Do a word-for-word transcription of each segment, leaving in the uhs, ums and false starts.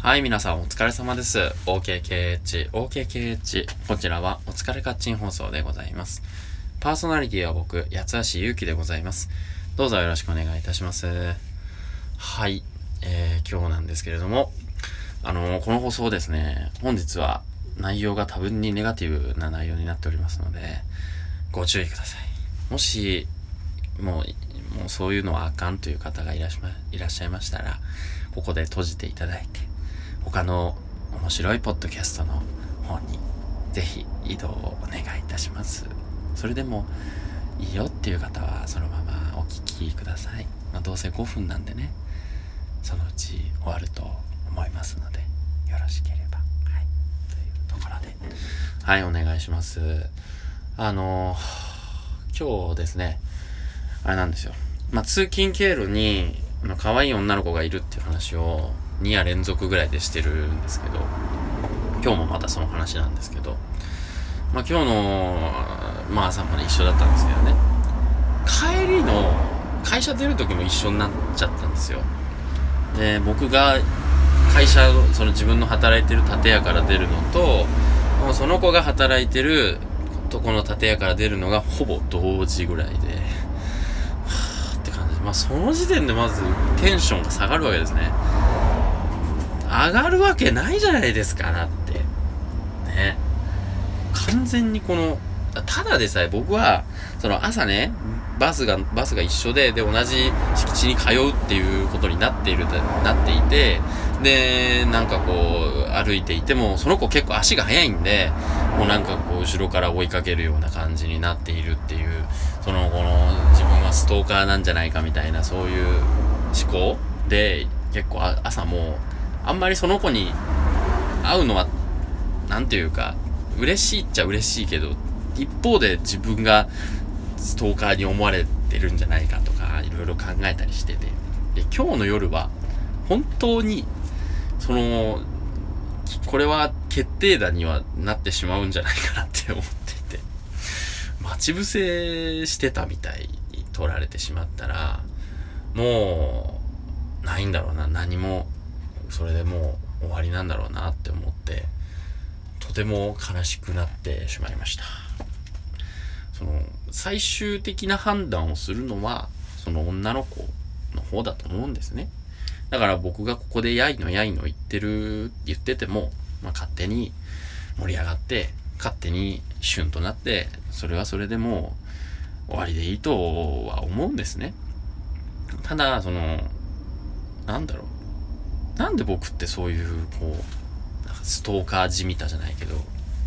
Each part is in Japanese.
はい、皆さんお疲れ様です。オーケーケーエイチ、オーケーケーエイチ。こちらはお疲れカッチン放送でございます。パーソナリティは僕、八橋ゆうきでございます。どうぞよろしくお願いいたします。はい、えー、今日なんですけれども、あのー、この放送ですね、本日は内容が多分にネガティブな内容になっておりますので、ご注意ください。もし、もう、もうそういうのはあかんという方がいらっしゃいらっしゃいましたら、ここで閉じていただいて、他の面白いポッドキャストの方にぜひ移動をお願いいたします。それでもいいよっていう方はそのままお聞きください。まあ、どうせごふんなんでね、そのうち終わると思いますので、よろしければ、はい、というところで、はい、お願いします。あのー、今日ですね、あれなんですよ。まあ、通勤経路に可愛い女の子がいるっていう話をに夜連続ぐらいでしてるんですけど、今日もまたその話なんですけど、まあ今日の、まあ朝もね一緒だったんですけどね、帰りの会社出る時も一緒になっちゃったんですよ。で、僕が会社、その自分の働いてる建屋から出るのと、その子が働いてるとこの建屋から出るのがほぼ同時ぐらいで、はぁって感じ。まあその時点でまずテンションが下がるわけですね。上がるわけないじゃないですか、だってね。完全にこのただでさえ僕はその朝ね、バスがバスが一緒でで同じ敷地に通うっていうことになっているなっていて、でなんかこう歩いていてもその子結構足が速いんで、もうなんかこう後ろから追いかけるような感じになっているっていう、そのこの自分はストーカーなんじゃないかみたいな、そういう思考で結構朝もあんまりその子に会うのはなんていうか嬉しいっちゃ嬉しいけど、一方で自分がストーカーに思われてるんじゃないかとかいろいろ考えたりしてて、で今日の夜は本当にそのこれは決定打にはなってしまうんじゃないかなって思っていて、待ち伏せしてたみたいに取られてしまったらもうないんだろうな、何も。それでもう終わりなんだろうなって思って、とても悲しくなってしまいました。その最終的な判断をするのはその女の子の方だと思うんですね。だから僕がここでやいのやいの言ってる言ってても、まあ、勝手に盛り上がって勝手にシュンとなって、それはそれでもう終わりでいいとは思うんですね。ただそのなんだろう、なんで僕ってそういうこうなんかストーカーじみたじゃないけど、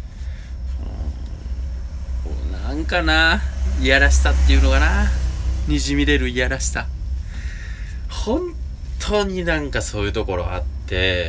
こうなんかないやらしさっていうのかな、にじみ出るいやらしさ、本当になんかそういうところあって、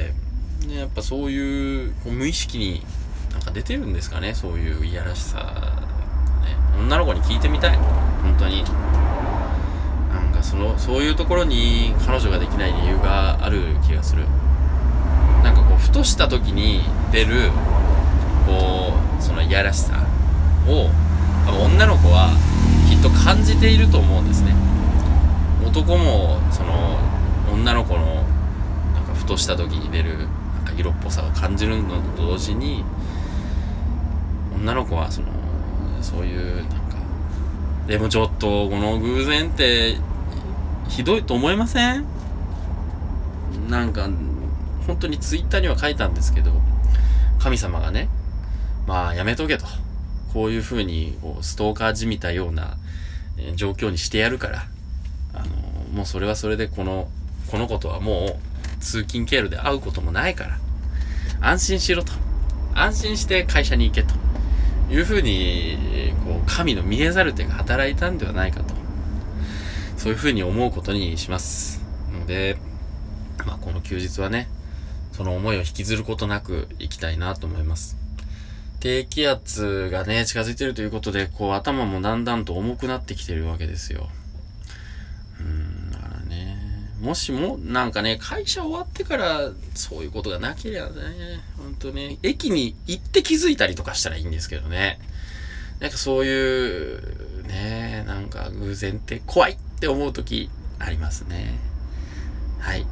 ね、やっぱそういう、こう無意識になんか出てるんですかね、そういういやらしさ、ね、女の子に聞いてみたい、本当に。なんかそのそういうところに彼女ができない理由がある気がする。なんかこうふとした時に出るこうそのいやらしさを多分女の子はきっと感じていると思うんですね。男もその女の子のなんかふとした時に出るなんか色っぽさを感じるのと同時に、女の子はそのそういうなんか、でもちょっとこの偶然ってひどいと思いません？なんか本当にツイッターには書いたんですけど、神様がね、まあやめとけと、こういう風にこうストーカーじみたような状況にしてやるから、あのもうそれはそれでこのこの子とはもう通勤経路で会うこともないから安心しろと、安心して会社に行けという風にこう神の見えざる手が働いたんではないかと、そういう風に思うことにしますので、まあこの休日はね、その思いを引きずることなく行きたいなと思います。低気圧がね近づいているということで、こう頭もだんだんと重くなってきてるわけですよ。うーんだからね、もしもなんかね会社終わってからそういうことがなければね、ほんとね駅に行って気づいたりとかしたらいいんですけどね、なんかそういうねなんか偶然って怖いって思う時ありますね。はい。